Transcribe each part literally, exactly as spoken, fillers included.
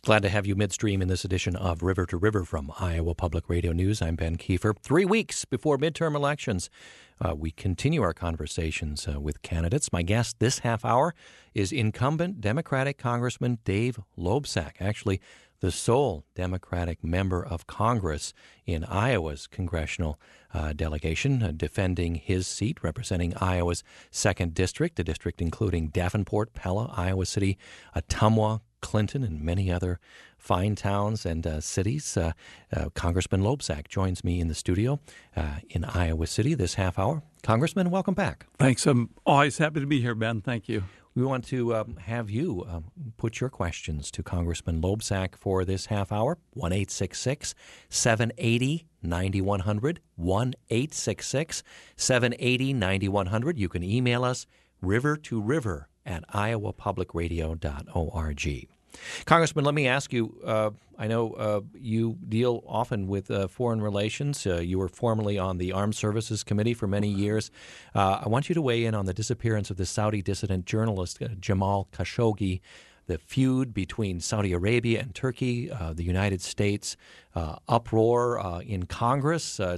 Glad to have you midstream in this edition of River to River from Iowa Public Radio News. I'm Ben Kiefer. Three weeks before midterm elections, uh, we continue our conversations uh, with candidates. My guest this half hour is incumbent Democratic Congressman Dave Loebsack, actually the sole Democratic member of Congress in Iowa's congressional uh, delegation, uh, defending his seat, representing Iowa's second district, a district including Davenport, Pella, Iowa City, Ottumwa, Clinton, and many other fine towns and uh, cities. Uh, uh, Congressman Loebsack joins me in the studio uh, in Iowa City this half hour. Congressman, welcome back. Thanks. I'm always happy to be here, Ben. Thank you. We want to um, have you um, put your questions to Congressman Loebsack for this half hour. one eight six six, seven eight zero, nine one zero zero. one eight six six, seven eight zero, nine one zero zero. You can email us river to river at iowa public radio dot org. Congressman, let me ask you, uh, I know uh, you deal often with uh, foreign relations. Uh, you were formerly on the Armed Services Committee for many years. Uh, I want you to weigh in on the disappearance of the Saudi dissident journalist uh, Jamal Khashoggi, the feud between Saudi Arabia and Turkey, uh, the United States, uh, uproar uh, in Congress, uh,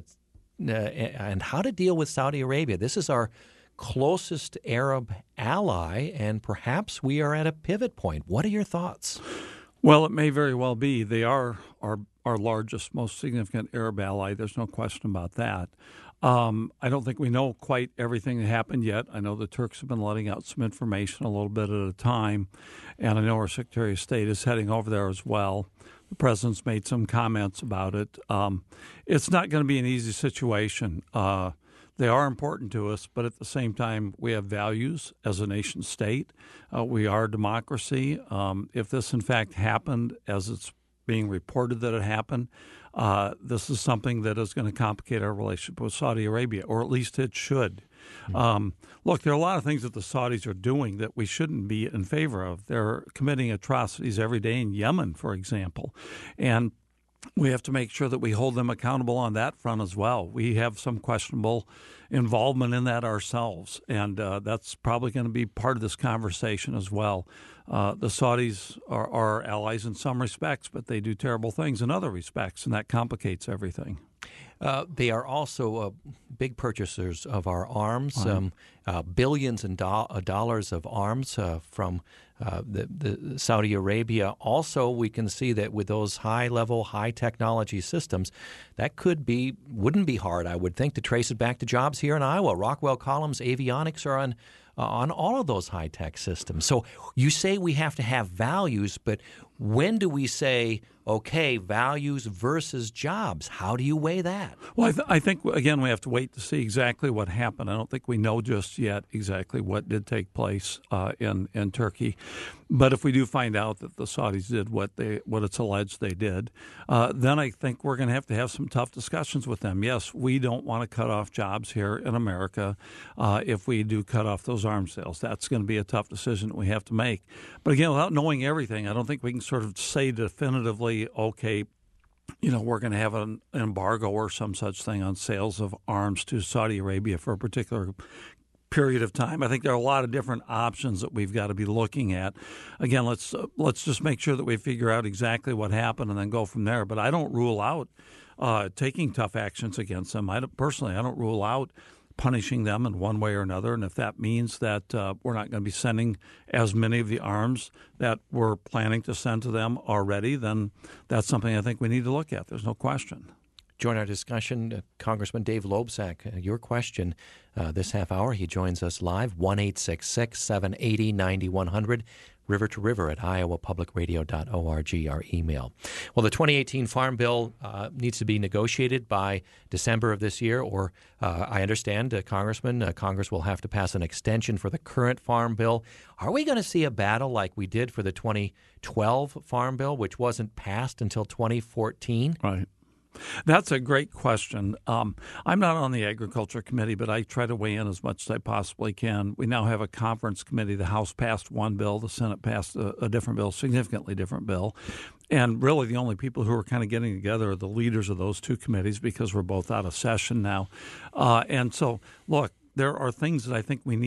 and how to deal with Saudi Arabia. This is our closest Arab ally, and perhaps we are at a pivot point. What are your thoughts? Well, it may very well be. They are our, our largest, most significant Arab ally. There's no question about that. Um, I don't think we know quite everything that happened yet. I know the Turks have been letting out some information a little bit at a time, and I know our Secretary of State is heading over there as well. The president's made some comments about it. Um, it's not going to be an easy situation. Uh, They are important to us, but at the same time, we have values as a nation state. Uh, we are a democracy. Um, if this, in fact, happened as it's being reported that it happened, uh, this is something that is going to complicate our relationship with Saudi Arabia, or at least it should. Mm-hmm. Um, look, there are a lot of things that the Saudis are doing that we shouldn't be in favor of. They're committing atrocities every day in Yemen, for example, and we have to make sure that we hold them accountable on that front as well. We have some questionable involvement in that ourselves, and uh, that's probably going to be part of this conversation as well. Uh, the Saudis are, are allies in some respects, but they do terrible things in other respects, and that complicates everything. Uh, they are also uh, big purchasers of our arms, Wow. um, uh, billions in do- uh, dollars of arms uh, from uh, the, the Saudi Arabia. Also, we can see that with those high-level, high-technology systems, that could be wouldn't be hard, I would think, to trace it back to jobs here in Iowa. Rockwell Collins Avionics are on uh, on all of those high-tech systems. So you say we have to have values, but when do we say, okay, values versus jobs? How do you weigh that? Well, I, th- I think, again, we have to wait to see exactly what happened. I don't think we know just yet exactly what did take place uh, in, in Turkey. But if we do find out that the Saudis did what they what it's alleged they did, uh, then I think we're going to have to have some tough discussions with them. Yes, we don't want to cut off jobs here in America uh, if we do cut off those arms sales. That's going to be a tough decision that we have to make. But again, without knowing everything, I don't think we can sort of say definitively, okay, you know, we're going to have an embargo or some such thing on sales of arms to Saudi Arabia for a particular period of time. I think there are a lot of different options that we've got to be looking at. Again, let's uh, let's just make sure that we figure out exactly what happened and then go from there. But I don't rule out uh, taking tough actions against them. I don't, personally, I don't rule out punishing them in one way or another. And if that means that uh, we're not going to be sending as many of the arms that we're planning to send to them already, then that's something I think we need to look at. There's no question. Join our discussion, uh, Congressman Dave Loebsack. Uh, your question uh, this half hour. He joins us live, one eight six six, seven eight zero, nine one zero zero, river to river at iowa public radio dot org, our email. Well, the twenty eighteen Farm Bill uh, needs to be negotiated by December of this year, or uh, I understand, uh, Congressman, uh, Congress will have to pass an extension for the current Farm Bill. Are we going to see a battle like we did for the twenty twelve Farm Bill, which wasn't passed until twenty fourteen? Right. That's a great question. Um, I'm not on the Agriculture Committee, but I try to weigh in as much as I possibly can. We now have a conference committee. The House passed one bill. The Senate passed a, a different bill, significantly different bill. And really the only people who are kind of getting together are the leaders of those two committees because we're both out of session now. Uh, and so, look, there are things that I think we need to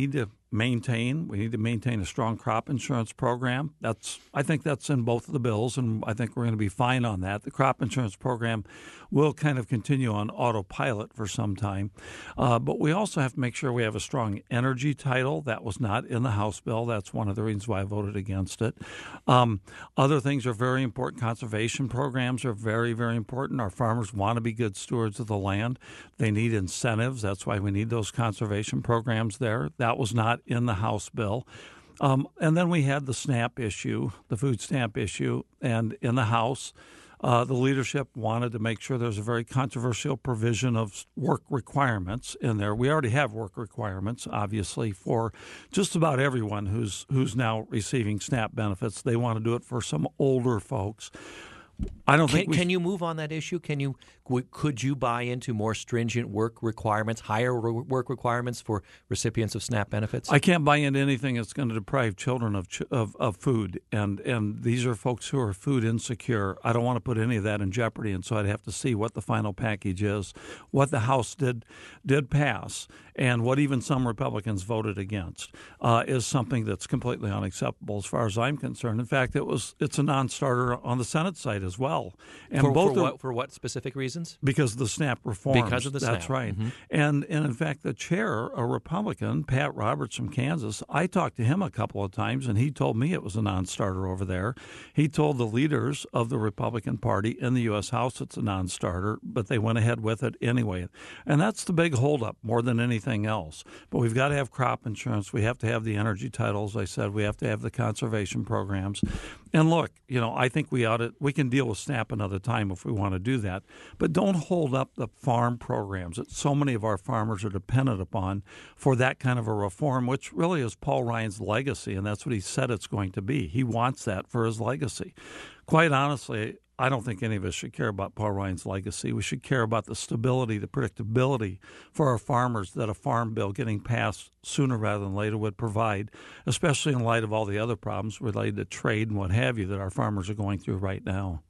maintain. We need to maintain a strong crop insurance program. That's I think that's in both of the bills, and I think we're going to be fine on that. The crop insurance program will kind of continue on autopilot for some time. Uh, but we also have to make sure we have a strong energy title. That was not in the House bill. That's one of the reasons why I voted against it. Um, other things are very important. Conservation programs are very, very important. Our farmers want to be good stewards of the land. They need incentives. That's why we need those conservation programs there. That was not in the House bill. Um, and then we had the SNAP issue, the food stamp issue, and in the House, uh, the leadership wanted to make sure there's a very controversial provision of work requirements in there. We already have work requirements, obviously, for just about everyone who's who's now receiving SNAP benefits. They want to do it for some older folks. I don't think can, we can you move on that issue? Can you could you buy into more stringent work requirements, higher work requirements for recipients of SNAP benefits? I can't buy into anything that's going to deprive children of of, of food, and and these are folks who are food insecure. I don't want to put any of that in jeopardy, and so I'd have to see what the final package is, what the House did did pass, and what even some Republicans voted against uh, is something that's completely unacceptable as far as I'm concerned. In fact, it was it's a non-starter on the Senate side as well. And for, both for, are, what, for what specific reasons? Because of the SNAP reforms. Because of the SNAP. That's right. Mm-hmm. And, and in fact, the chair, a Republican, Pat Roberts from Kansas, I talked to him a couple of times, and he told me it was a non-starter over there. He told the leaders of the Republican Party in the U S. House it's a non-starter, but they went ahead with it anyway. And that's the big holdup more than anything else. But we've got to have crop insurance. We have to have the energy titles. I said we have to have the conservation programs. And look, you know, I think we ought to, we can deal with SNAP another time if we want to do that. But don't hold up the farm programs that so many of our farmers are dependent upon for that kind of a reform, which really is Paul Ryan's legacy, and that's what he said it's going to be. He wants that for his legacy. Quite honestly, I don't think any of us should care about Paul Ryan's legacy. We should care about the stability, the predictability for our farmers that a farm bill getting passed sooner rather than later would provide, especially in light of all the other problems related to trade and what have you that our farmers are going through right now.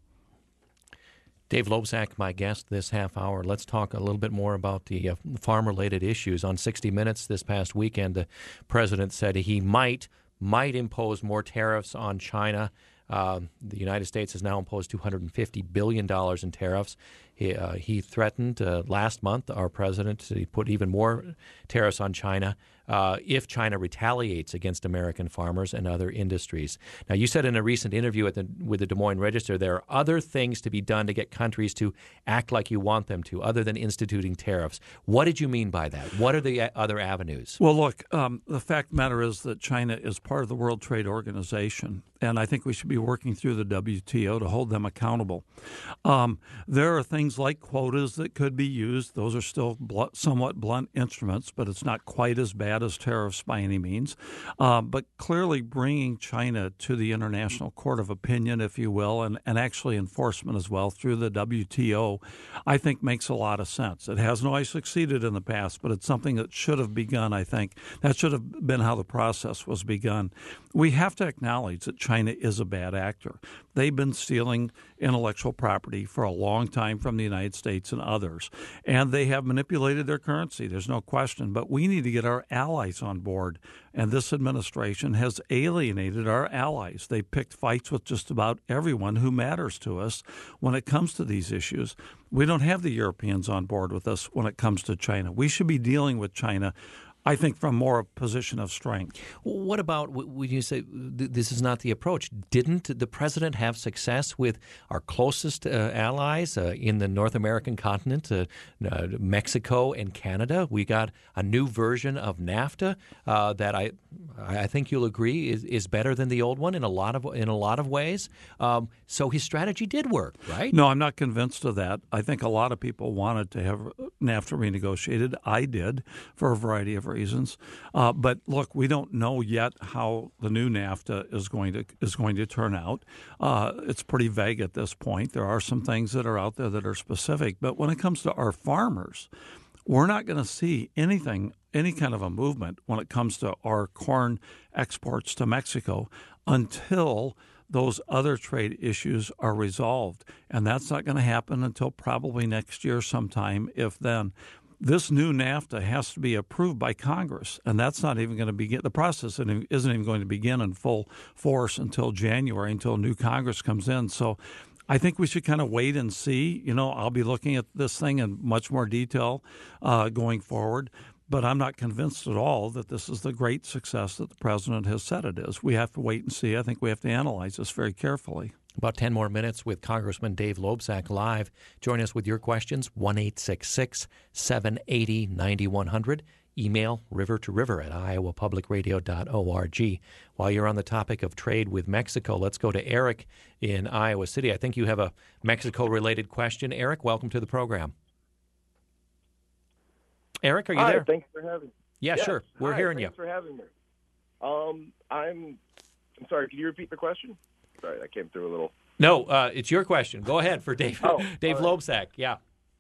Dave Loebsack, my guest this half hour. Let's talk a little bit more about the uh, farm-related issues. On sixty minutes this past weekend, the president said he might might impose more tariffs on China. Uh, the United States has now imposed two hundred fifty billion dollars in tariffs. He, uh, he threatened uh, last month, our president, to put even more tariffs on China uh, if China retaliates against American farmers and other industries. Now, you said in a recent interview at the, with the Des Moines Register there are other things to be done to get countries to act like you want them to, other than instituting tariffs. What did you mean by that? What are the other avenues? Well, look, um, the fact of the matter is that China is part of the World Trade Organization, and I think we should be working through the W T O to hold them accountable. Um, there are things like quotas that could be used. Those are still blunt, somewhat blunt instruments, but it's not quite as bad as tariffs by any means. Uh, but clearly bringing China to the International Court of Opinion, if you will, and, and actually enforcement as well through the W T O, I think makes a lot of sense. It hasn't always succeeded in the past, but it's something that should have begun, I think. That should have been how the process was begun. We have to acknowledge that China is a bad actor. They've been stealing intellectual property for a long time from the United States and others, and they have manipulated their currency. There's no question, but we need to get our allies on board, and this administration has alienated our allies. They picked fights with just about everyone who matters to us when it comes to these issues. We don't have the Europeans on board with us when it comes to China. We should be dealing with China, I think, from more a position of strength. What about when you say this is not the approach? Didn't the president have success with our closest uh, allies uh, in the North American continent, uh, uh, Mexico and Canada? We got a new version of NAFTA uh, that I I think you'll agree is, is better than the old one in a lot of in a lot of ways. Um, so his strategy did work, right? No, I'm not convinced of that. I think a lot of people wanted to have NAFTA renegotiated. I did for a variety of reasons. Uh, but look, we don't know yet how the new NAFTA is going to is going to turn out. Uh, it's pretty vague at this point. There are some things that are out there that are specific. But when it comes to our farmers, we're not going to see anything, any kind of a movement when it comes to our corn exports to Mexico until those other trade issues are resolved. And that's not going to happen until probably next year sometime, if then. this new NAFTA has to be approved by Congress, and that's not even going to begin. The process isn't even going to begin in full force until January, until new Congress comes in. So I think we should kind of wait and see. You know, I'll be looking at this thing in much more detail uh, going forward. But I'm not convinced at all that this is the great success that the president has said it is. We have to wait and see. I think we have to analyze this very carefully. About ten more minutes with Congressman Dave Loebsack live. Join us with your questions, one eight six six, seven eight zero, nine one zero zero. Email river to river at iowa public radio dot org. While you're on the topic of trade with Mexico, let's go to Eric in Iowa City. I think you have a Mexico-related question. Eric, welcome to the program. Eric, are you Hi, there? Thanks for having me. Yeah, yes. sure. We're Hi, hearing thanks you. Thanks for having me. Um, I'm, I'm sorry, can you repeat the question? Sorry, that came through a little. No, uh, it's your question. Go ahead for Dave, oh, Dave right. Loebsack. Yeah.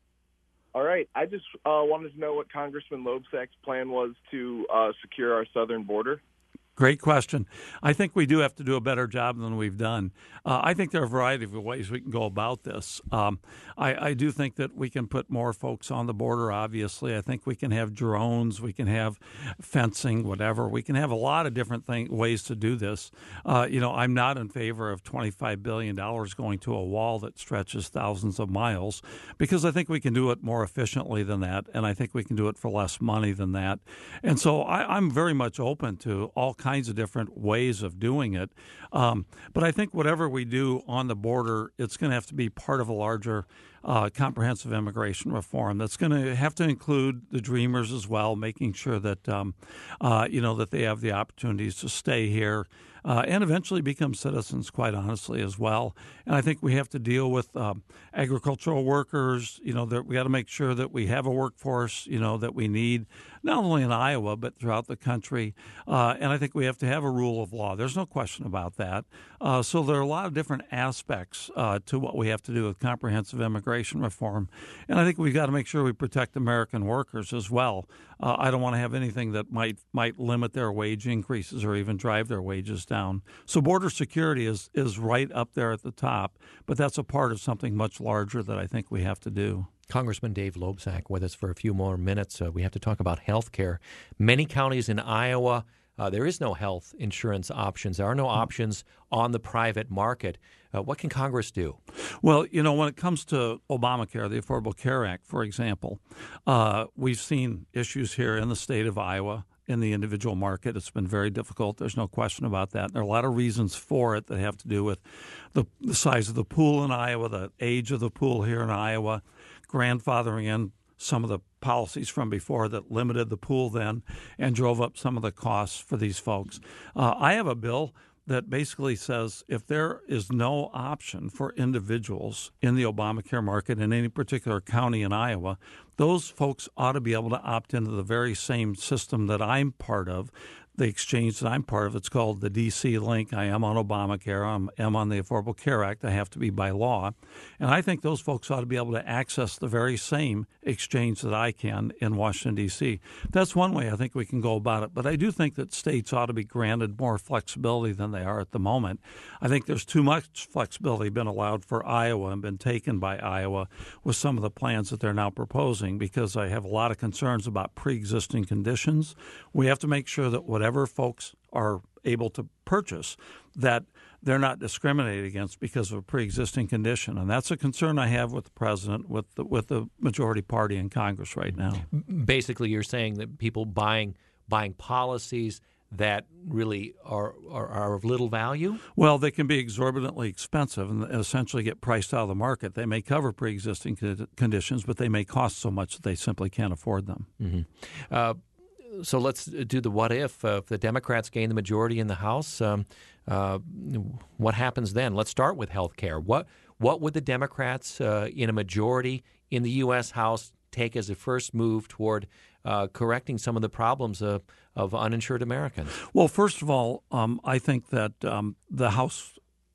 All right. I just uh, wanted to know what Congressman Loebsack's plan was to uh, secure our southern border. Great question. I think we do have to do a better job than we've done. Uh, I think there are a variety of ways we can go about this. Um, I, I do think that we can put more folks on the border, obviously. I think we can have drones, we can have fencing, whatever. We can have a lot of different thing, ways to do this. Uh, you know, I'm not in favor of twenty-five billion dollars going to a wall that stretches thousands of miles because I think we can do it more efficiently than that, and I think we can do it for less money than that. And so I, I'm very much open to all kinds kinds of different ways of doing it. Um, but I think whatever we do on the border, it's going to have to be part of a larger uh, comprehensive immigration reform that's going to have to include the Dreamers as well, making sure that, um, uh, you know, that they have the opportunities to stay here uh, and eventually become citizens, quite honestly, as well. And I think we have to deal with um, agricultural workers, you know, that we got to make sure that we have a workforce, you know, that we need, not only in Iowa, but throughout the country. Uh, and I think we have to have a rule of law. There's no question about that. Uh, so there are a lot of different aspects uh, to what we have to do with comprehensive immigration reform. And I think we've got to make sure we protect American workers as well. Uh, I don't want to have anything that might might limit their wage increases or even drive their wages down. So border security is, is right up there at the top, but that's a part of something much larger that I think we have to do. Congressman Dave Loebsack with us for a few more minutes. Uh, we have to talk about health care. Many counties in Iowa, uh, there is no health insurance options. There are no options on the private market. Uh, what can Congress do? Well, you know, when it comes to Obamacare, the Affordable Care Act, for example, uh, we've seen issues here in the state of Iowa. In the individual market, it's been very difficult. There's no question about that. There are a lot of reasons for it that have to do with the, the size of the pool in Iowa, the age of the pool here in Iowa, grandfathering in some of the policies from before that limited the pool then and drove up some of the costs for these folks. Uh, I have a bill that basically says if there is no option for individuals in the Obamacare market in any particular county in Iowa, those folks ought to be able to opt into the very same system that I'm part of, the exchange that I'm part of. It's called the D C Link. I am on Obamacare. I am on the Affordable Care Act. I have to be by law. And I think those folks ought to be able to access the very same exchange that I can in Washington, D C That's one way I think we can go about it. But I do think that states ought to be granted more flexibility than they are at the moment. I think there's too much flexibility been allowed for Iowa and been taken by Iowa with some of the plans that they're now proposing because I have a lot of concerns about pre-existing conditions. We have to make sure that whatever Whatever folks are able to purchase, that they're not discriminated against because of a pre-existing condition. And that's a concern I have with the president, with the, with the majority party in Congress right now. Basically, you're saying that people buying buying policies that really are, are, are of little value? Well, they can be exorbitantly expensive and essentially get priced out of the market. They may cover pre-existing conditions, but they may cost so much that they simply can't afford them. Mm-hmm. Uh, So let's do the what if. Uh, if the Democrats gain the majority in the House, um, uh, what happens then? Let's start with health care. What, what would the Democrats uh, in a majority in the U S. House take as a first move toward uh, correcting some of the problems of, of uninsured Americans? Well, first of all, um, I think that um, the House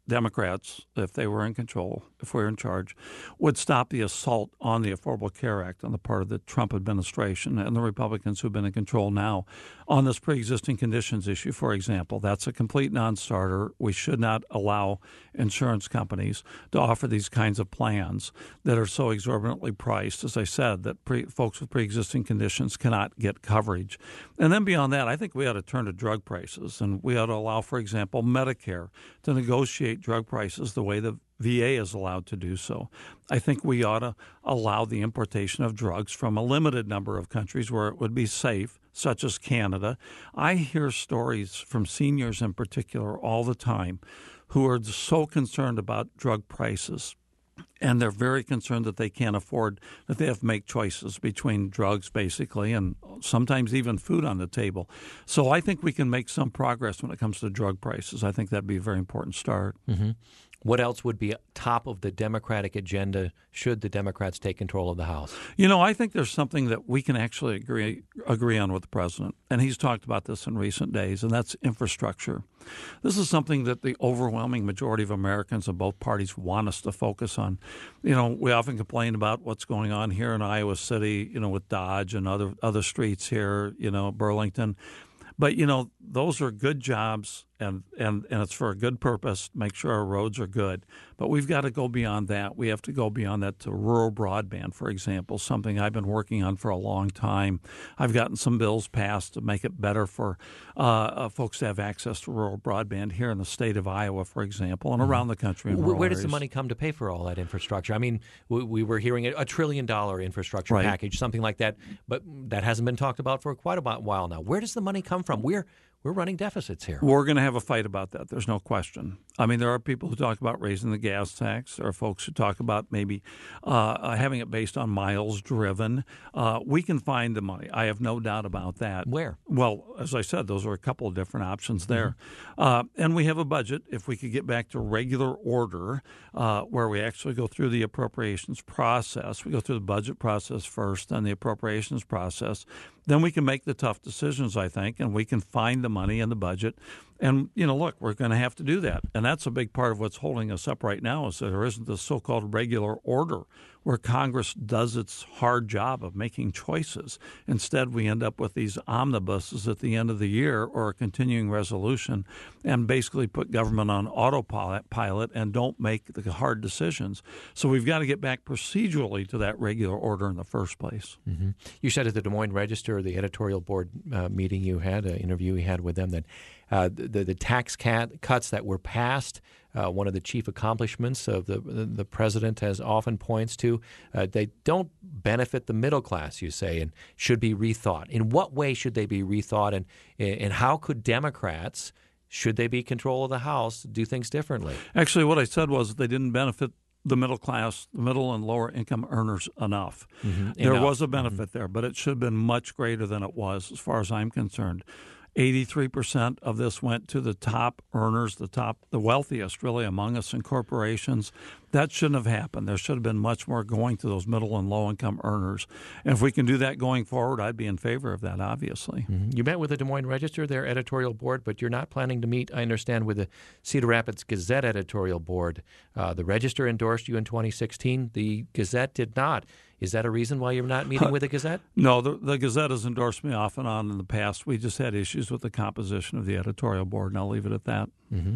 Democrats, if they were in control, if we were in charge, would stop the assault on the Affordable Care Act on the part of the Trump administration and the Republicans who've been in control now on this pre-existing conditions issue, for example. That's a complete non-starter. We should not allow insurance companies to offer these kinds of plans that are so exorbitantly priced, as I said, that pre- folks with pre-existing conditions cannot get coverage. And then beyond that, I think we ought to turn to drug prices, and we ought to allow, for example, Medicare to negotiate drug prices the way the V A is allowed to do so. I think we ought to allow the importation of drugs from a limited number of countries where it would be safe, such as Canada. I hear stories from seniors in particular all the time who are so concerned about drug prices. And they're very concerned that they can't afford, that they have to make choices between drugs, basically, and sometimes even food on the table. So I think we can make some progress when it comes to drug prices. I think that'd be a very important start. Mm-hmm. What else would be top of the Democratic agenda should the Democrats take control of the House? You know, I think there's something that we can actually agree agree on with the president, and he's talked about this in recent days, and that's infrastructure. This is something that the overwhelming majority of Americans of both parties want us to focus on. You know, we often complain about what's going on here in Iowa City, you know, with Dodge and other other streets here, you know, Burlington. But, you know, those are good jobs, and, and, and it's for a good purpose, make sure our roads are good. But we've got to go beyond that. We have to go beyond that to rural broadband, for example, something I've been working on for a long time. I've gotten some bills passed to make it better for uh, uh, folks to have access to rural broadband here in the state of Iowa, for example, and around the country. In Where, where does areas. the money come to pay for all that infrastructure? I mean, we, we were hearing a, a trillion dollar infrastructure right. package, something like that, but that hasn't been talked about for quite a while now. Where does the money come from? We're We're running deficits here. We're going to have a fight about that. There's no question. I mean, there are people who talk about raising the gas tax. There are folks who talk about maybe uh, having it based on miles driven. Uh, we can find the money. I have no doubt about that. Where? Well, as I said, those are a couple of different options there. Mm-hmm. Uh, and we have a budget. If we could get back to regular order, uh, where we actually go through the appropriations process, we go through the budget process first, then the appropriations process, then we can make the tough decisions, I think, and we can find the money in the budget. And, you know, look, we're going to have to do that. And that's a big part of what's holding us up right now is that there isn't the so-called regular order where Congress does its hard job of making choices. Instead, we end up with these omnibuses at the end of the year or a continuing resolution and basically put government on autopilot and don't make the hard decisions. So we've got to get back procedurally to that regular order in the first place. Mm-hmm. You said at the Des Moines Register, the editorial board uh, meeting you had, an interview you had with them, that uh, the, the tax cat cuts that were passed, Uh, one of the chief accomplishments of the the president, as often points to, uh, they don't benefit the middle class, you say, and should be rethought. In what way should they be rethought, and and how could Democrats, should they be in control of the House, do things differently? Actually, what I said was they didn't benefit the middle class, the middle and lower income earners enough. Mm-hmm. There enough. was a benefit mm-hmm. there, but it should have been much greater than it was, as far as I'm concerned. eighty-three percent of this went to the top earners, the top, the wealthiest really among us in corporations. That shouldn't have happened. There should have been much more going to those middle and low-income earners. And if we can do that going forward, I'd be in favor of that, obviously. Mm-hmm. You met with the Des Moines Register, their editorial board, but you're not planning to meet, I understand, with the Cedar Rapids Gazette editorial board. Uh, the Register endorsed you in twenty sixteen. The Gazette did not. Is that a reason why you're not meeting with the Gazette? No, the, the Gazette has endorsed me off and on in the past. We just had issues with the composition of the editorial board, and I'll leave it at that. Mm-hmm.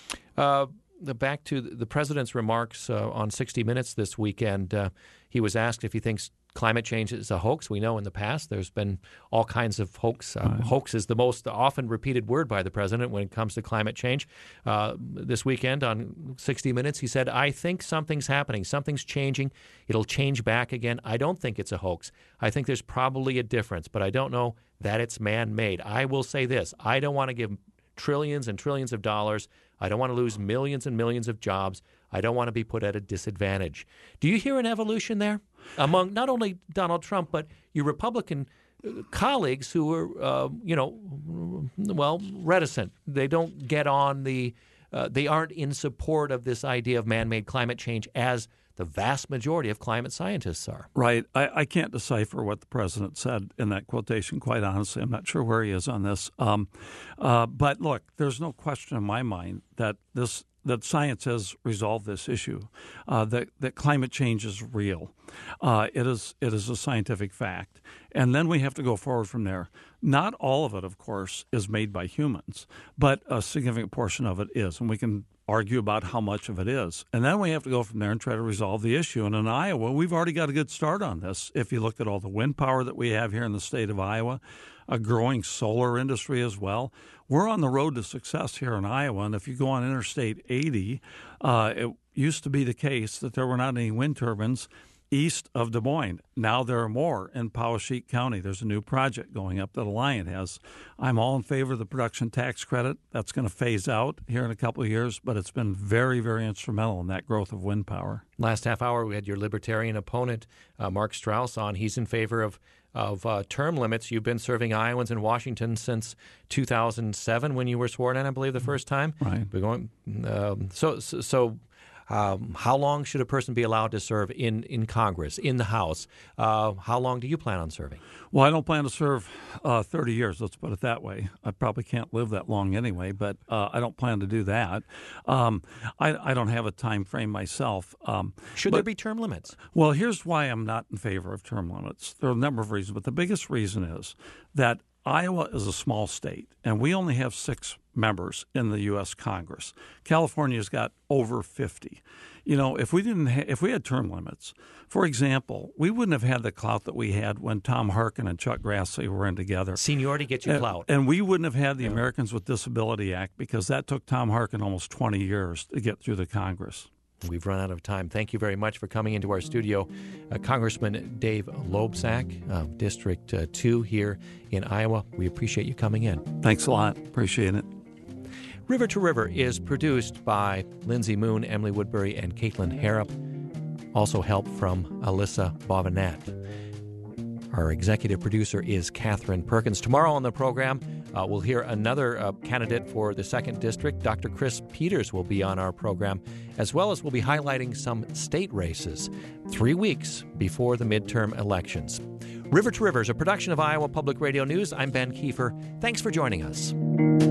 Uh, the, back to the president's remarks uh, on sixty minutes this weekend. Uh, he was asked if he thinks climate change is a hoax. We know in the past there's been all kinds of hoax. Uh, right. Hoax is the most often repeated word by the president when it comes to climate change. Uh, this weekend on sixty minutes, he said, I think something's happening. Something's changing. It'll change back again. I don't think it's a hoax. I think there's probably a difference, but I don't know that it's man-made. I will say this. I don't want to give trillions and trillions of dollars. I don't want to lose millions and millions of jobs. I don't want to be put at a disadvantage. Do you hear an evolution there among not only Donald Trump, but your Republican colleagues who are, uh, you know, well, reticent? They don't get on the, uh, they aren't in support of this idea of man-made climate change as the vast majority of climate scientists are. Right. I, I can't decipher what the president said in that quotation, quite honestly. I'm not sure where he is on this. Um, uh, but look, there's no question in my mind that this that science has resolved this issue, uh, that, that climate change is real. Uh, it is it is a scientific fact. And then we have to go forward from there. Not all of it, of course, is made by humans, but a significant portion of it is. And we can argue about how much of it is. And then we have to go from there and try to resolve the issue. And in Iowa, we've already got a good start on this. If you look at all the wind power that we have here in the state of Iowa, a growing solar industry as well, we're on the road to success here in Iowa. And if you go on Interstate eighty, uh, it used to be the case that there were not any wind turbines east of Des Moines. Now there are more in Poweshiek County. There's a new project going up that Alliant has. I'm all in favor of the production tax credit. That's going to phase out here in a couple of years, but it's been very, very instrumental in that growth of wind power. Last half hour, we had your libertarian opponent, uh, Mark Strauss, on. He's in favor of of uh, term limits. You've been serving Iowans in Washington since two thousand seven when you were sworn in, I believe, the first time. Right. We're going, um, so, so, so um, how long should a person be allowed to serve in, in Congress, in the House? Uh, how long do you plan on serving? Well, I don't plan to serve uh, thirty years, let's put it that way. I probably can't live that long anyway, but uh, I don't plan to do that. Um, I, I don't have a time frame myself. Um, Should but, there be term limits? Well, here's why I'm not in favor of term limits. There are a number of reasons, but the biggest reason is that Iowa is a small state, and we only have six members in the U S Congress. California's got over fifty. You know, if we didn't, ha- if we had term limits, for example, we wouldn't have had the clout that we had when Tom Harkin and Chuck Grassley were in together. Seniority gets you and, clout. And we wouldn't have had the yeah. Americans with Disability Act because that took Tom Harkin almost twenty years to get through the Congress. We've run out of time. Thank you very much for coming into our studio. Uh, Congressman Dave Loebsack, uh, District uh, two here in Iowa. We appreciate you coming in. Thanks a lot. Appreciate it. River to River is produced by Lindsay Moon, Emily Woodbury, and Caitlin Harrop. Also help from Alyssa Bovinette. Our executive producer is Catherine Perkins. Tomorrow on the program, uh, we'll hear another uh, candidate for the second District. Doctor Chris Peters will be on our program, as well as we'll be highlighting some state races three weeks before the midterm elections. River to River is a production of Iowa Public Radio News. I'm Ben Kiefer. Thanks for joining us.